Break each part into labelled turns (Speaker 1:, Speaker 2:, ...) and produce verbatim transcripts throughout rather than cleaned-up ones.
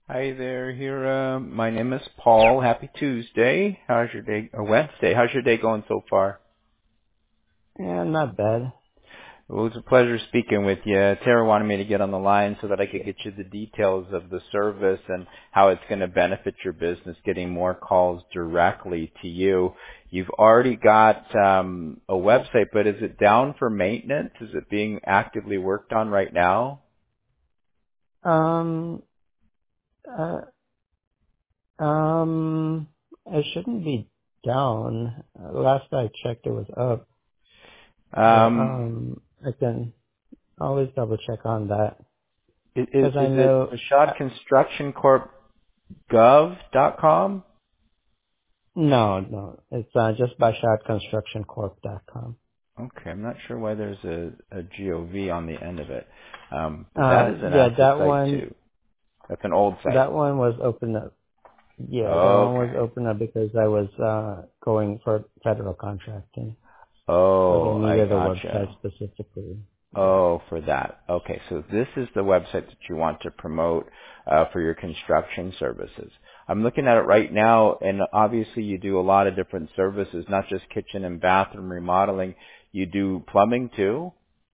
Speaker 1: Hi there, here. Uh, my name is Paul. Happy Tuesday. How's your day? Or Wednesday. How's your day going so far?
Speaker 2: Yeah, not bad.
Speaker 1: Well, it was a pleasure speaking with you. Tara wanted me to get on the line so that I could get you the details of the service and how it's going to benefit your business, getting more calls directly to you. You've already got um, a website, but is it down for maintenance? Is it being actively worked on right now?
Speaker 2: Um, uh, um, it shouldn't be down. Uh, last I checked, it was up, but
Speaker 1: Um,
Speaker 2: um, I can always double check on that
Speaker 1: is,
Speaker 2: because I
Speaker 1: is it
Speaker 2: know. Uh,
Speaker 1: Rashad Construction Corp Gov dot com?
Speaker 2: no, no, it's uh, just by shot construction corp dot com.
Speaker 1: Okay, I'm not sure why there's a, a gov on the end of it, um, but that
Speaker 2: Uh,
Speaker 1: is an
Speaker 2: yeah,
Speaker 1: active
Speaker 2: that
Speaker 1: site
Speaker 2: one,
Speaker 1: too. That's an old site.
Speaker 2: that one was open up. Yeah, that one was
Speaker 1: Okay.
Speaker 2: open up because I was uh going for federal contracting, so they
Speaker 1: Oh, I
Speaker 2: needed a website
Speaker 1: gotcha.
Speaker 2: specifically. Yeah.
Speaker 1: Oh, for that. Okay, so this is the website that you want to promote uh, for your construction services. I'm looking at it right now, and obviously you do a lot of different services, not just kitchen and bathroom remodeling. You do plumbing too?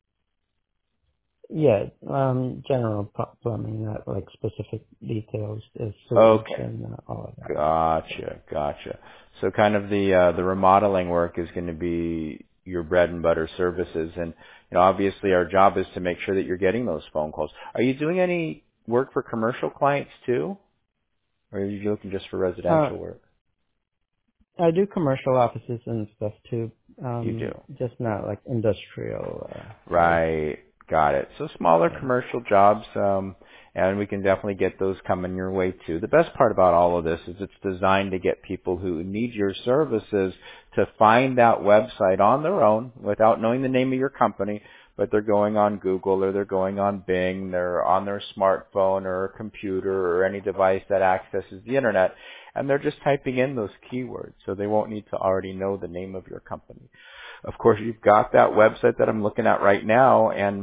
Speaker 2: Yeah, um, general pl- plumbing, not like specific details, is sewage
Speaker 1: Okay.
Speaker 2: and uh, all of that. So,
Speaker 1: Gotcha, gotcha. So kind of the uh, the remodeling work is going to be your bread and butter services, and you know obviously our job is to make sure that you're getting those phone calls. Are you doing any work for commercial clients too, or are you looking just for
Speaker 2: uh,
Speaker 1: residential work?
Speaker 2: I do commercial offices and stuff too,
Speaker 1: You do.
Speaker 2: um, just not like industrial uh, sites.
Speaker 1: Right. Got it. So smaller
Speaker 2: Yeah.
Speaker 1: commercial jobs, um, and we can definitely get those coming your way too. The best part about all of this is it's designed to get people who need your services to find that website on their own without knowing the name of your company, but they're going on Google or they're going on Bing, they're on their smartphone or a computer or any device that accesses the internet, and they're just typing in those keywords, so they won't need to already know the name of your company. Of course, you've got that website that I'm looking at right now, and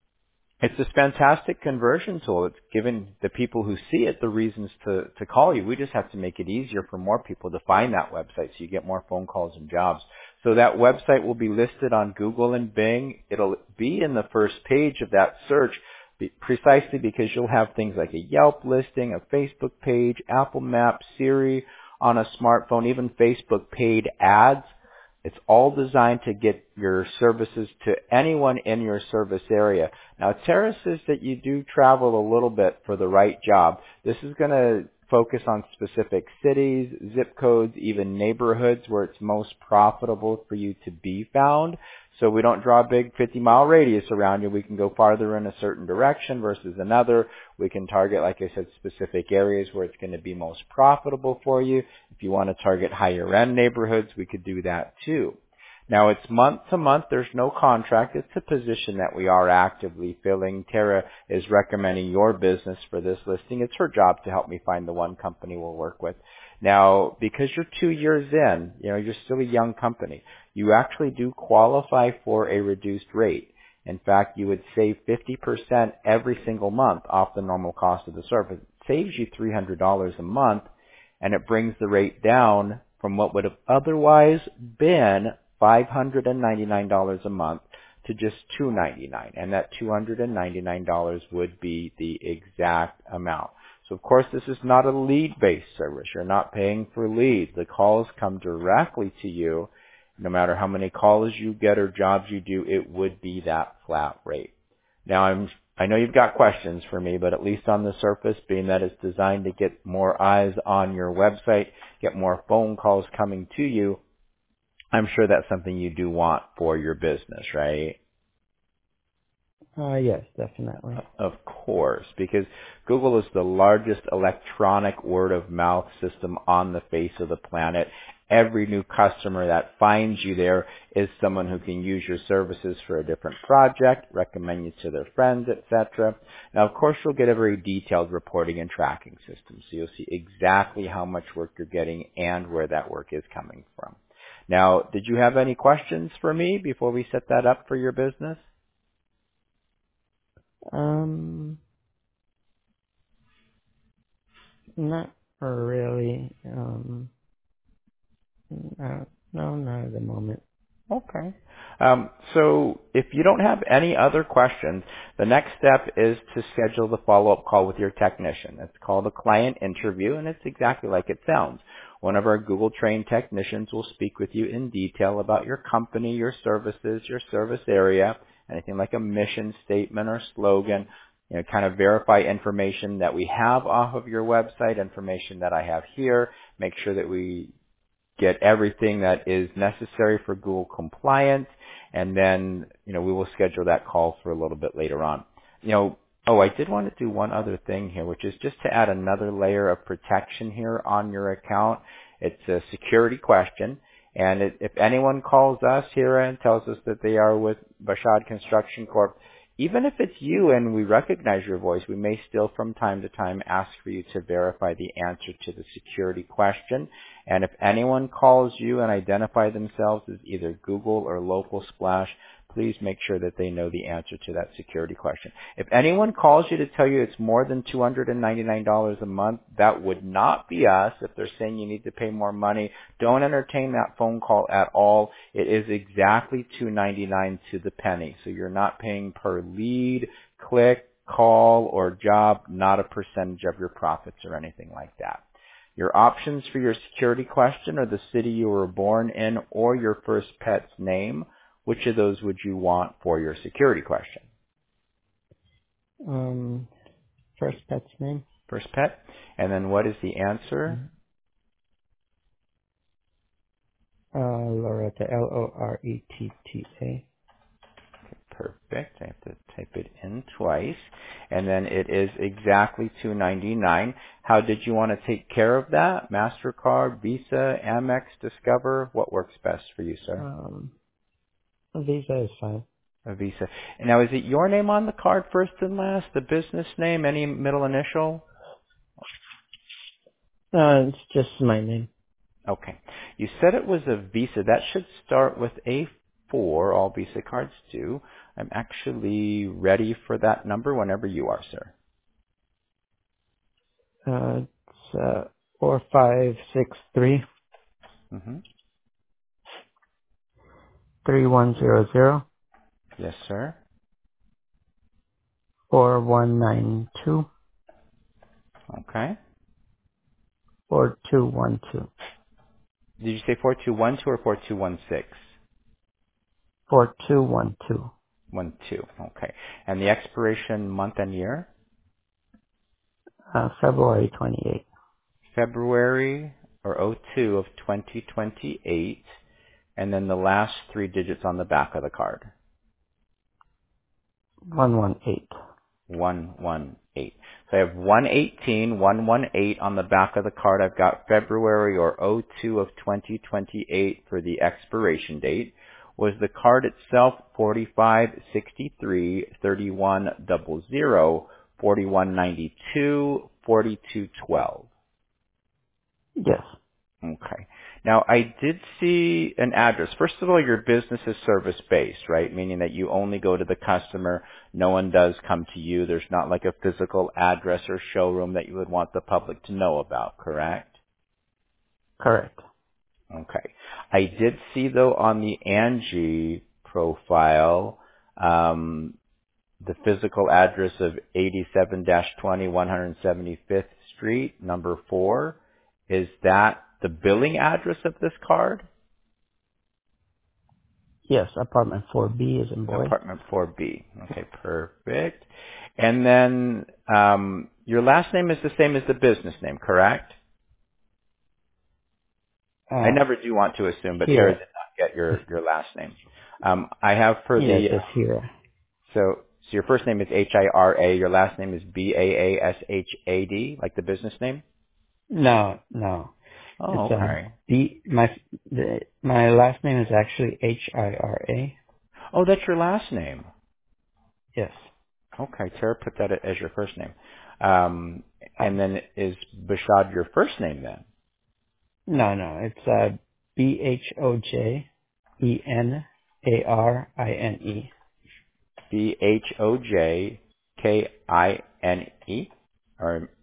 Speaker 1: it's this fantastic conversion tool. It's giving the people who see it the reasons to, to call you. We just have to make it easier for more people to find that website so you get more phone calls and jobs. So that website will be listed on Google and Bing. It'll be in the first page of that search be- precisely because you'll have things like a Yelp listing, a Facebook page, Apple Maps, Siri on a smartphone, even Facebook paid ads. It's all designed to get your services to anyone in your service area. Now, Tara says that you do travel a little bit for the right job. This is going to focus on specific cities, zip codes, even neighborhoods where it's most profitable for you to be found. So we don't draw a big fifty mile radius around you. We can go farther in a certain direction versus another. We can target, like I said, specific areas where it's going to be most profitable for you. If you want to target higher end neighborhoods, we could do that too. Now it's month to month. There's no contract. It's a position that we are actively filling. Tara is recommending your business for this listing. It's her job to help me find the one company we'll work with. Now, because you're two years in, you know, you're still a young company, you actually do qualify for a reduced rate. In fact, you would save fifty percent every single month off the normal cost of the service. It saves you three hundred dollars a month, and it brings the rate down from what would have otherwise been five hundred ninety-nine dollars a month to just two hundred ninety-nine dollars, and that two hundred ninety-nine dollars would be the exact amount. So of course this is not a lead-based service. You're not paying for leads. The calls come directly to you. No matter how many calls you get or jobs you do, it would be that flat rate. Now I'm I know you've got questions for me, but at least on the surface, being that it's designed to get more eyes on your website, get more phone calls coming to you, I'm sure that's something you do want for your business, right?
Speaker 2: uh, yes, definitely.
Speaker 1: Of course, because Google is the largest electronic word of mouth system on the face of the planet. Every new customer that finds you there is someone who can use your services for a different project, recommend you to their friends, et cetera. Now, of course, you'll get a very detailed reporting and tracking system, so you'll see exactly how much work you're getting and where that work is coming from. Now, did you have any questions for me before we set that up for your business?
Speaker 2: Um, Not really. Um, uh, no, not at the moment.
Speaker 1: Okay. Um, so if you don't have any other questions, the next step is to schedule the follow-up call with your technician. It's called a client interview, and it's exactly like it sounds. One of our Google-trained technicians will speak with you in detail about your company, your services, your service area, anything like a mission statement or slogan, you know, kind of verify information that we have off of your website, information that I have here, make sure that we get everything that is necessary for Google compliance, and then, you know, we will schedule that call for a little bit later on. You know, oh, I did want to do one other thing here, which is just to add another layer of protection here on your account. It's a security question, and it, if anyone calls us here and tells us that they are with Bashad Construction Corp, even if it's you and we recognize your voice, we may still from time to time ask for you to verify the answer to the security question. And if anyone calls you and identify themselves as either Google or Local Splash, please make sure that they know the answer to that security question. If anyone calls you to tell you it's more than two hundred ninety-nine dollars a month, that would not be us. If they're saying you need to pay more money, don't entertain that phone call at all. It is exactly two hundred ninety-nine dollars to the penny. So you're not paying per lead, click, call, or job, not a percentage of your profits or anything like that. Your options for your security question are the city you were born in or your first pet's name. Which of those would you want for your security question?
Speaker 2: Um, first pet's name?
Speaker 1: First pet. And then what is the answer?
Speaker 2: Uh, Loretta, L O R E T T A.
Speaker 1: Perfect. I have to type it in twice. And then it is exactly two hundred ninety-nine dollars. How did you want to take care of that? MasterCard, Visa, Amex, Discover? What works best for you, sir?
Speaker 2: Um, Visa is fine.
Speaker 1: A Visa. And now, is it your name on the card first and last? The business name? Any middle initial?
Speaker 2: Uh, it's just my name.
Speaker 1: Okay. You said it was a Visa. That should start with A four. All Visa cards do. I'm actually ready for that number whenever you are, sir.
Speaker 2: Uh, it's, uh, four five six three
Speaker 1: Mm-hmm.
Speaker 2: three one zero zero
Speaker 1: Yes, sir.
Speaker 2: four one nine two
Speaker 1: Okay.
Speaker 2: four two one two
Speaker 1: Did you say four two one two or four two one six?
Speaker 2: four two one two.
Speaker 1: one two. Okay. And the expiration month and year?
Speaker 2: Uh, February twenty-eighth.
Speaker 1: February or oh two of twenty twenty-eight. And then the last three digits on the back of the card.
Speaker 2: one one eight.
Speaker 1: one one eight. So I have one eighteen, one one eight on the back of the card. I've got February or oh two of twenty twenty-eight for the expiration date. Was the card itself forty-five sixty-three thirty-one zero zero forty-one ninety-two forty-two twelve?
Speaker 2: Yes.
Speaker 1: Okay. Now, I did see an address. First of all, your business is service-based, right? Meaning that you only go to the customer. No one does come to you. There's not like a physical address or showroom that you would want the public to know about, correct?
Speaker 2: Correct.
Speaker 1: Okay. I did see, though, on the Angie profile, um, the physical address of eighty-seven twenty one hundred seventy-fifth Street, number four. Is that the billing address of this card?
Speaker 2: Yes, apartment four B is in boy.
Speaker 1: Apartment four B. Okay, perfect. And then um, your last name is the same as the business name, correct? I
Speaker 2: Uh,
Speaker 1: never do want to assume, but Sarah
Speaker 2: Hira.
Speaker 1: did not get your, your last name. Um, I have for
Speaker 2: Yes,
Speaker 1: the,
Speaker 2: it's Hira.
Speaker 1: so, so your first name is H I R A, your last name is B A A S H A D, like the business name?
Speaker 2: No, no.
Speaker 1: Oh,
Speaker 2: It's uh
Speaker 1: okay.
Speaker 2: B. My the, my last name is actually H I R A.
Speaker 1: Oh, that's your last name.
Speaker 2: Yes.
Speaker 1: Okay, Tara put that as your first name. Um, and
Speaker 2: Um,
Speaker 1: then is Bashad your first name then?
Speaker 2: no, no. It's uh B H O J E N A R I N E.
Speaker 1: B H O J K I N E? Or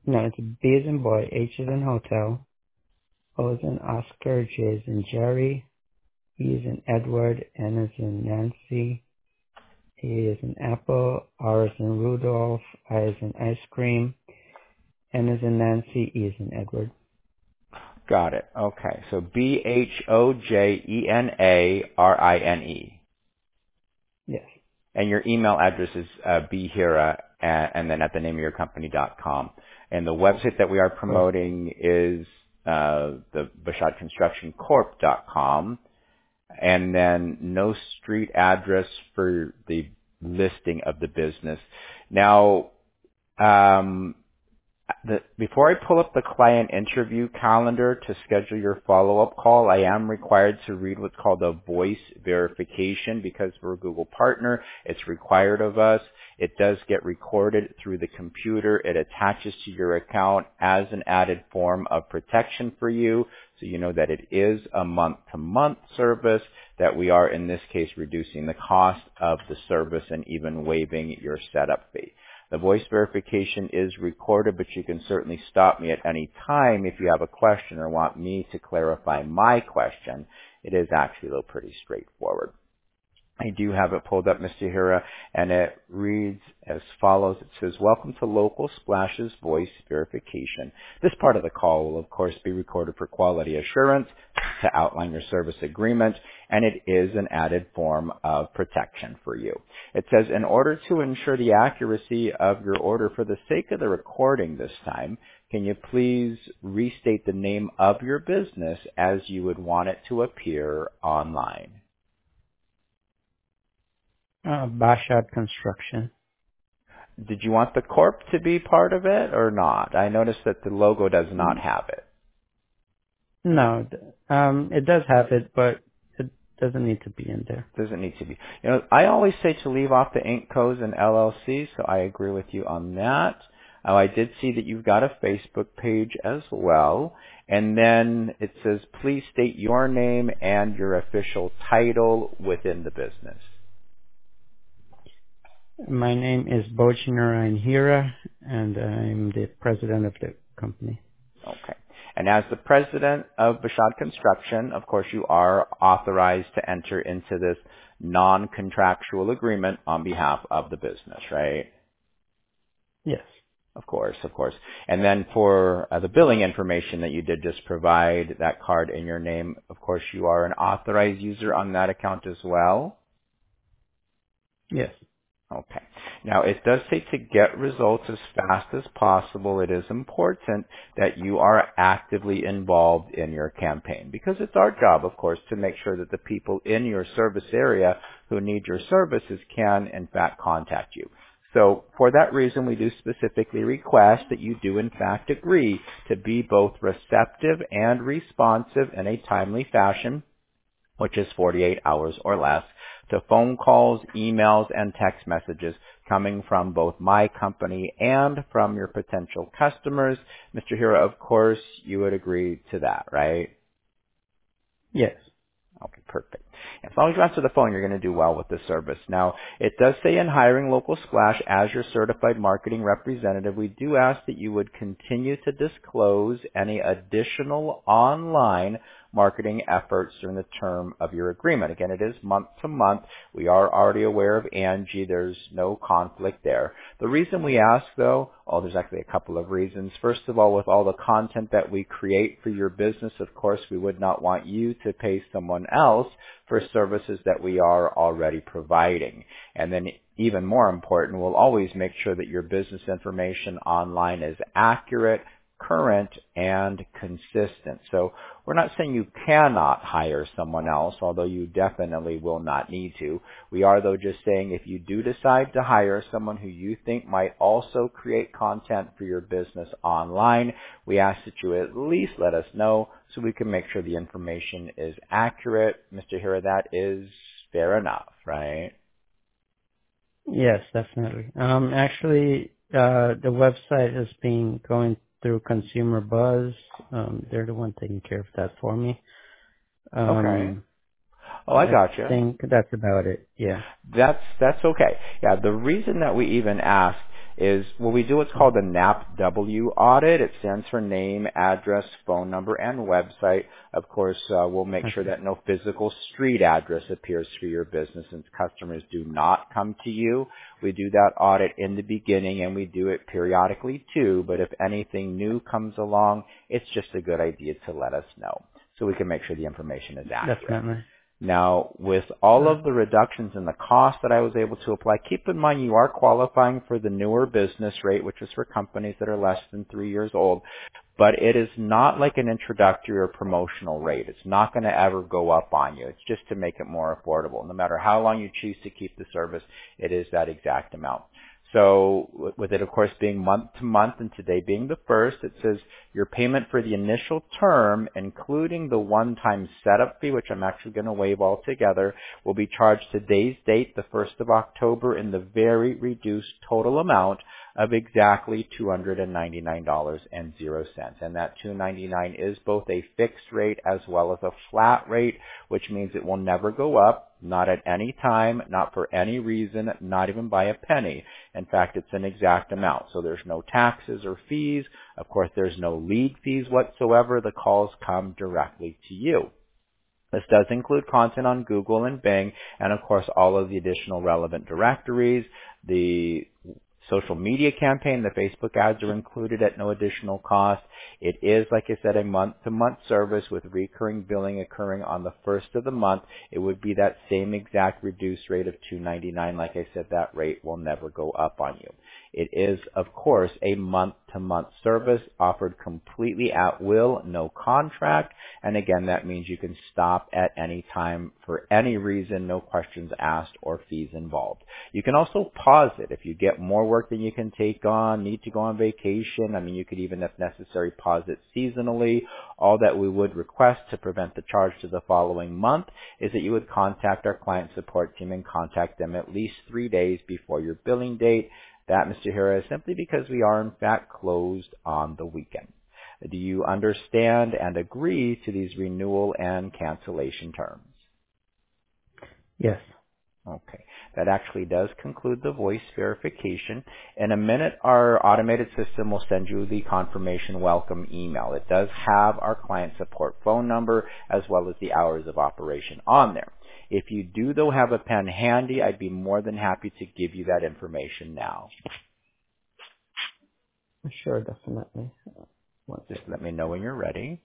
Speaker 2: No, it's B as in boy, H as in hotel, O as in Oscar, J as in Jerry, E as in Edward, N as in Nancy, A as in Apple, R as in Rudolph, I as in ice cream, N as in Nancy, E as in Edward.
Speaker 1: Got it. Okay. So B H O J E N A R I N E.
Speaker 2: Yes.
Speaker 1: And your email address is uh, bhira and, and then at the name of your company dot com. And the website that we are
Speaker 2: Correct.
Speaker 1: promoting is uh, the bashad construction corp dot com. And then no street address for the listing of the business. Now, um, The, before I pull up the client interview calendar to schedule your follow-up call, I am required to read what's called a voice verification because we're a Google partner. It's required of us. It does get recorded through the computer. It attaches to your account as an added form of protection for you, so you know that it is a month-to-month service, that we are, in this case, reducing the cost of the service and even waiving your setup fee. The voice verification is recorded, but you can certainly stop me at any time if you have a question or want me to clarify my question. It is actually, though, pretty straightforward. I do have it pulled up, Mister Hira, and it reads as follows. It says, welcome to Local Splash's voice verification. This part of the call will, of course, be recorded for quality assurance to outline your service agreement, and it is an added form of protection for you. It says, in order to ensure the accuracy of your order for the sake of the recording this time, can you please restate the name of your business as you would want it to appear online?
Speaker 2: Uh, Bashad Construction.
Speaker 1: Did you want the corp to be part of it or not? I noticed that the logo does not have it.
Speaker 2: No, th- um, it does have it, but it doesn't need to be in there.
Speaker 1: Doesn't need to be. You know, I always say to leave off the Inc Cos and L L Cs, so I agree with you on that. Oh, I did see that you've got a Facebook page as well. And then it says, please state your name and your official title within the business.
Speaker 2: My name is Bojnarayan Hira, and I'm the president of the company.
Speaker 1: Okay. And as the president of Bashad Construction, of course, you are authorized to enter into this non-contractual agreement on behalf of the business, right?
Speaker 2: Yes.
Speaker 1: Of course, of course. And then for uh, the billing information that you did just provide, that card in your name, of course, you are an authorized user on that account as well?
Speaker 2: Yes.
Speaker 1: Okay. Now, it does say to get results as fast as possible, it is important that you are actively involved in your campaign because it's our job, of course, to make sure that the people in your service area who need your services can, in fact, contact you. So for that reason, we do specifically request that you do, in fact, agree to be both receptive and responsive in a timely fashion, which is forty-eight hours or less, to phone calls, emails, and text messages coming from both my company and from your potential customers. Mister Hira, of course, you would agree to that, right?
Speaker 2: Yes.
Speaker 1: Okay, perfect. As long as you answer the phone, you're going to do well with this service. Now, it does say in hiring Local Splash as your certified marketing representative, we do ask that you would continue to disclose any additional online marketing efforts during the term of your agreement. Again, it is month to month. We are already aware of Angie. There's no conflict there. The reason we ask, though, oh, there's actually a couple of reasons. First of all, with all the content that we create for your business, of course, we would not want you to pay someone else for services that we are already providing. And then even more important, we'll always make sure that your business information online is accurate, current, and consistent. So we're not saying you cannot hire someone else, although you definitely will not need to. We are, though, just saying if you do decide to hire someone who you think might also create content for your business online, we ask that you at least let us know so we can make sure the information is accurate. Mister Hira, that is fair enough, right?
Speaker 2: Yes, definitely. Um, actually, uh, the website has been going through Consumer Buzz. Um, they're the one taking care of that for me.
Speaker 1: Okay.
Speaker 2: Um,
Speaker 1: Oh, I
Speaker 2: I
Speaker 1: gotcha.
Speaker 2: think that's about it. Yeah.
Speaker 1: That's that's okay. Yeah, the reason that we even ask is, well, we do what's called a N A P W audit. It stands for name, address, phone number, and website. Of course, uh, we'll make sure
Speaker 2: Okay.
Speaker 1: that no physical street address appears for your business since customers do not come to you. We do that audit in the beginning, and we do it periodically too, but if anything new comes along, it's just a good idea to let us know so we can make sure the information is accurate.
Speaker 2: Definitely.
Speaker 1: Now, with all
Speaker 2: Uh,
Speaker 1: of the reductions in the cost that I was able to apply, keep in mind you are qualifying for the newer business rate, which is for companies that are less than three years old, but it is not like an introductory or promotional rate. It's not going to ever go up on you. It's just to make it more affordable. No matter how long you choose to keep the service, it is that exact amount. So with it, of course, being month to month and today being the first, it says your payment for the initial term, including the one-time setup fee, which I'm actually going to waive altogether, will be charged today's date, the first of October, in the very reduced total amount of exactly two hundred ninety-nine dollars and zero cents. And that two hundred ninety-nine dollars is both a fixed rate as well as a flat rate, which means it will never go up, not at any time, not for any reason, not even by a penny. In fact, it's an exact amount. So there's no taxes or fees. Of course, there's no lead fees whatsoever. The calls come directly to you. This does include content on Google and Bing, and of course all of the additional relevant directories. The social media campaign, the Facebook ads are included at no additional cost. It is, like I said, a month-to-month service with recurring billing occurring on the first of the month. It would be that same exact reduced rate of two hundred ninety-nine dollars. Like I said, that rate will never go up on you. It is, of course, a month-to-month service offered completely at will, no contract. And again, that means you can stop at any time for any reason, no questions asked or fees involved. You can also pause it if you get more work than you can take on, need to go on vacation. I mean, you could even, if necessary, pause it seasonally. All that we would request to prevent the charge to the following month is that you would contact our client support team and contact them at least three days before your billing date. That, Mister Hira, is simply because we are in fact closed on the weekend. Do you understand and agree to these renewal and cancellation terms?
Speaker 2: yes.
Speaker 1: Okay. That actually does conclude the voice verification. In a minute, our automated system will send you the confirmation welcome email. It does have our client support phone number as well as the hours of operation on there. If you do, though, have a pen handy, I'd be more than happy to give you that information now.
Speaker 2: Sure, definitely. One
Speaker 1: Just
Speaker 2: second.
Speaker 1: let me know when you're ready.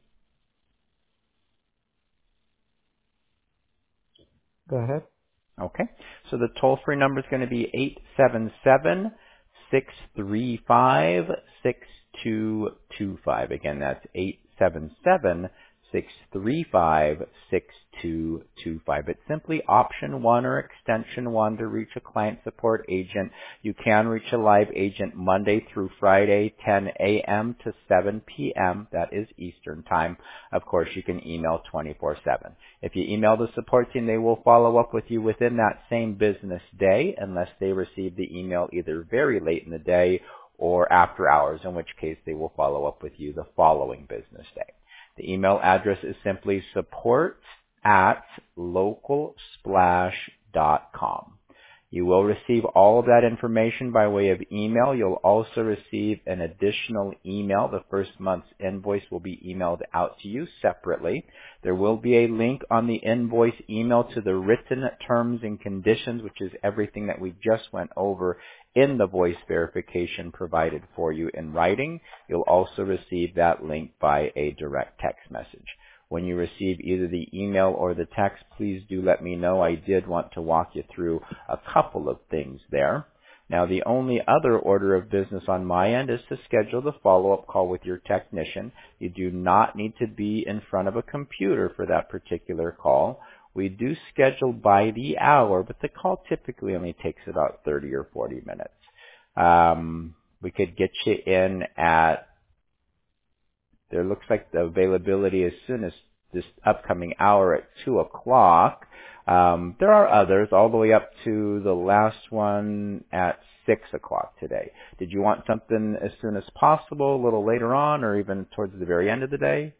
Speaker 2: Go ahead.
Speaker 1: Okay. So the toll-free number is going to be eight seven seven, six three five, six two two five. Again, that's eight seven seven, six three five, six two two five. It's simply option one or extension one to reach a client support agent. You can reach a live agent Monday through Friday, ten a.m. to seven p.m. That is Eastern Time. Of course, you can email twenty-four seven. If you email the support team, they will follow up with you within that same business day unless they receive the email either very late in the day or after hours, in which case they will follow up with you the following business day. The email address is simply support at local splash dot com. You will receive all of that information by way of email. You'll also receive an additional email. The first month's invoice will be emailed out to you separately. There will be a link on the invoice email to the written terms and conditions, which is everything that we just went over in the voice verification provided for you in writing. You'll also receive that link by a direct text message. When you receive either the email or the text, please do let me know. I did want to walk you through a couple of things there. Now, the only other order of business on my end is to schedule the follow-up call with your technician. You do not need to be in front of a computer for that particular call. We do schedule by the hour, but the call typically only takes about thirty or forty minutes. Um, we could get you in at There looks like the availability as soon as this upcoming hour at two o'clock. Um, there are others all the way up to the last one at six o'clock today. Did you want something as soon as possible, a little later on, or even towards the very end of the day?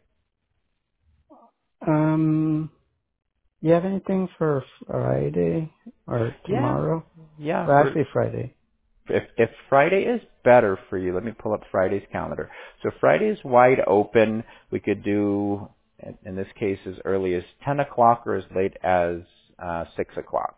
Speaker 2: Um, you have anything for Friday or
Speaker 1: Yeah,
Speaker 2: tomorrow?
Speaker 1: yeah.
Speaker 2: Well,
Speaker 1: We're,
Speaker 2: actually Friday.
Speaker 1: If, if Friday is better for you, let me pull up Friday's calendar. So Friday is wide open. We could do, in this case, as early as ten o'clock or as late as uh, six o'clock.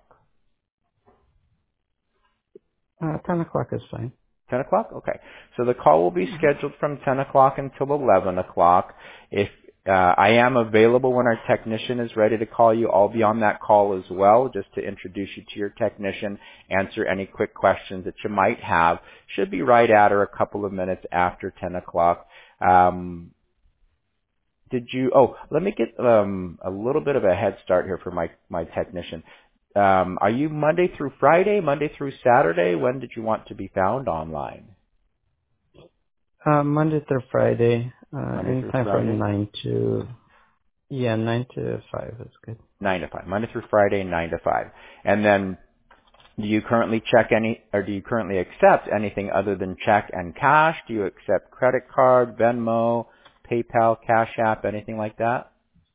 Speaker 2: Uh, ten o'clock is fine.
Speaker 1: ten o'clock? Okay. So the call will be scheduled from ten o'clock until eleven o'clock. If uh, I am available when our technician is ready to call you, I'll be on that call as well, just to introduce you to your technician, answer any quick questions that you might have. Should be right at or a couple of minutes after ten o'clock. Um, did you, oh, let me get um, a little bit of a head start here for my, my technician. Um, are you Monday through Friday, Monday through Saturday? When did you want to be found online?
Speaker 2: Uh, Monday through Friday, uh,
Speaker 1: Monday through
Speaker 2: anytime from
Speaker 1: Friday?
Speaker 2: nine to, yeah, nine to five is good.
Speaker 1: nine to five. Monday through Friday, nine to five. And then do you currently check any, or do you currently accept anything other than check and cash? Do you accept credit card, Venmo, PayPal, Cash App, anything like that?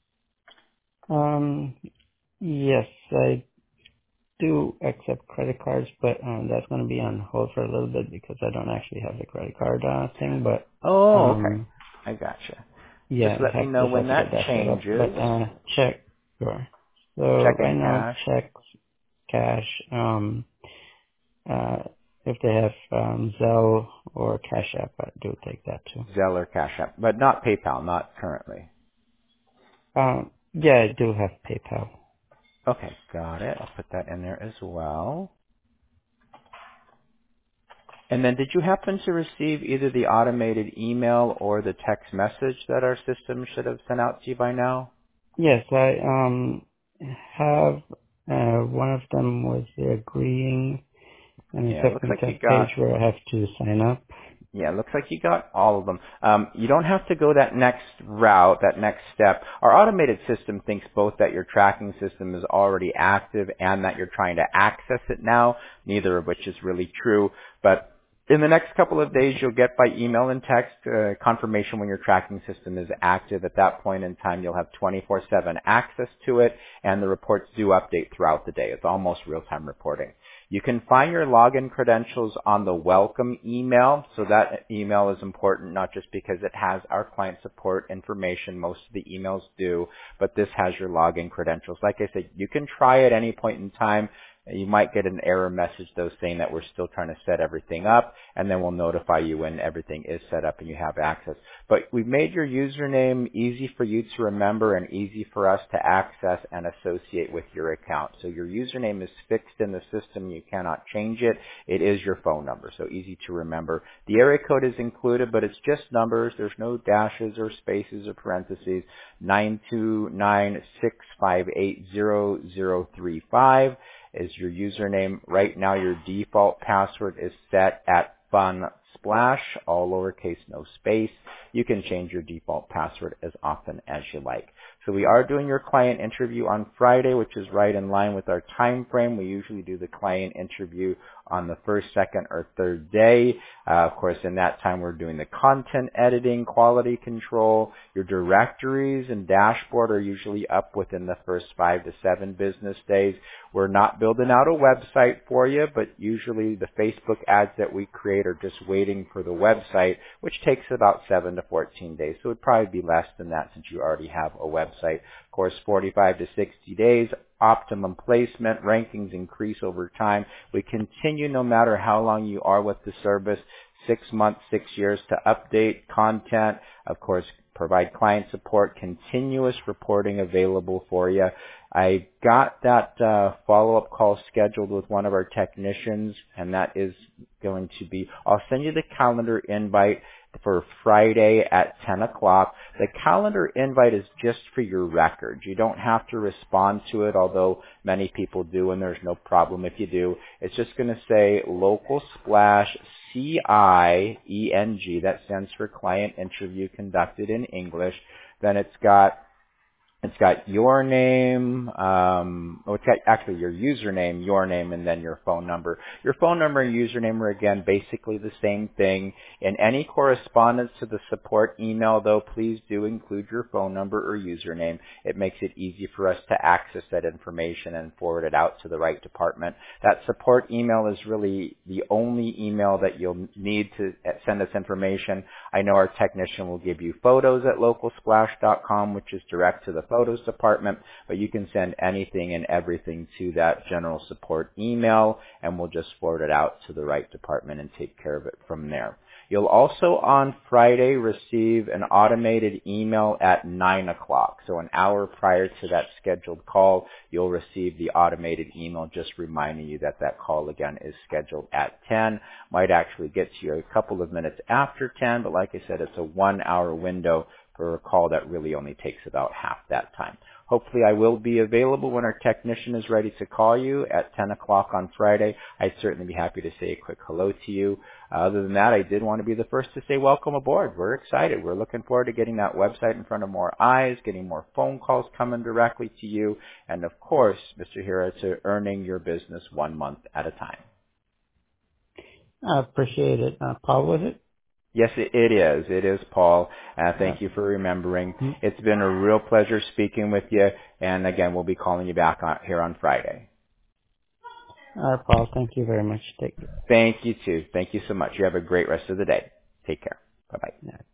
Speaker 2: Um, yes, I do accept credit cards, but um, that's going to be on hold for a little bit because I don't actually have the credit card uh, thing. But
Speaker 1: Oh, okay.
Speaker 2: um,
Speaker 1: I gotcha.
Speaker 2: yeah,
Speaker 1: Just let me
Speaker 2: have,
Speaker 1: know
Speaker 2: just have
Speaker 1: when
Speaker 2: to get
Speaker 1: that
Speaker 2: that set up. But
Speaker 1: changes.
Speaker 2: uh, check, sure. So
Speaker 1: Check
Speaker 2: right
Speaker 1: and
Speaker 2: now,
Speaker 1: cash,
Speaker 2: checks, cash. Um, uh, if they have um, Zelle or Cash App, I do take that too.
Speaker 1: Zelle or Cash App, but not PayPal, not currently.
Speaker 2: Um, yeah, I do have PayPal.
Speaker 1: Okay, got it. I'll put that in there as well. And then did you happen to receive either the automated email or the text message that our system should have sent out to you by now?
Speaker 2: Yes, I um have uh, one of them was the agreeing and
Speaker 1: Yeah, it looks
Speaker 2: accepting
Speaker 1: like you
Speaker 2: test page
Speaker 1: got,
Speaker 2: where I have to sign up.
Speaker 1: yeah, it looks like you got all of them. Um, you don't have to go that next route, that next step. Our automated system thinks both that your tracking system is already active and that you're trying to access it now, neither of which is really true. But in the next couple of days, you'll get by email and text uh, confirmation when your tracking system is active. At that point in time, you'll have twenty-four seven access to it, and the reports do update throughout the day. It's almost real-time reporting. You can find your login credentials on the welcome email. So that email is important not just because it has our client support information. Most of the emails do, but this has your login credentials. Like I said, you can try at any point in time. You might get an error message though saying that we're still trying to set everything up, and then we'll notify you when everything is set up and you have access. But we've made your username easy for you to remember and easy for us to access and associate with your account. So your username is fixed in the system. You cannot change it. It is your phone number, so easy to remember. The area code is included, but it's just numbers. There's no dashes or spaces or parentheses. nine two nine six five eight zero zero three five is your username. Right now your default password is set at Fun Splash, all lowercase, no space. You can change your default password as often as you like. So we are doing your client interview on Friday, which is right in line with our time frame. We usually do the client interview on the first, second, or third day. Uh, of course, in that time, we're doing the content editing, quality control. Your directories and dashboard are usually up within the first five to seven business days. We're not building out a website for you, but usually the Facebook ads that we create are just waiting for the website, which takes about seven to fourteen days. So it would probably be less than that since you already have a website. Of course, forty-five to sixty days, optimum placement, rankings increase over time. We continue no matter how long you are with the service, six months, six years to update content. Of course, provide client support, continuous reporting available for you. I got that uh, follow-up call scheduled with one of our technicians, and that is going to be, I'll send you the calendar invite for Friday at ten o'clock. The calendar invite is just for your records. You don't have to respond to it, although many people do, and there's no problem if you do. It's just going to say Local Splash C I E N G. That stands for Client Interview Conducted in English. Then it's got It's got your name, um, oh, it's got actually your username, your name, and then your phone number. Your phone number and username are, again, basically the same thing. In any correspondence to the support email, though, please do include your phone number or username. It makes it easy for us to access that information and forward it out to the right department. That support email is really the only email that you'll need to send us information. I know our technician will give you photos at local splash dot com, which is direct to the photos department, but you can send anything and everything to that general support email, and we'll just forward it out to the right department and take care of it from there. You'll also on Friday receive an automated email at nine o'clock. So an hour prior to that scheduled call, you'll receive the automated email just reminding you that that call again is scheduled at ten. Might actually get to you a couple of minutes after ten, but like I said, it's a one hour window for a call that really only takes about half that time. Hopefully I will be available when our technician is ready to call you at ten o'clock on Friday. I'd certainly be happy to say a quick hello to you. Uh, other than that, I did want to be the first to say welcome aboard. We're excited. We're looking forward to getting that website in front of more eyes, getting more phone calls coming directly to you, and of course, Mister Hira, to earning your business one month at a time.
Speaker 2: I appreciate it. Uh, Paul, was it?
Speaker 1: Yes, it it is. It is, Paul. Uh, thank
Speaker 2: Uh,
Speaker 1: you for remembering.
Speaker 2: hmm.
Speaker 1: It's been a real pleasure speaking with you. And again, we'll be calling you back on, here on Friday.
Speaker 2: All right, Paul. Thank you very much. Take
Speaker 1: Thank you, too. Thank you so much. You have a great rest of the day. Take care. Bye-bye.
Speaker 2: yeah.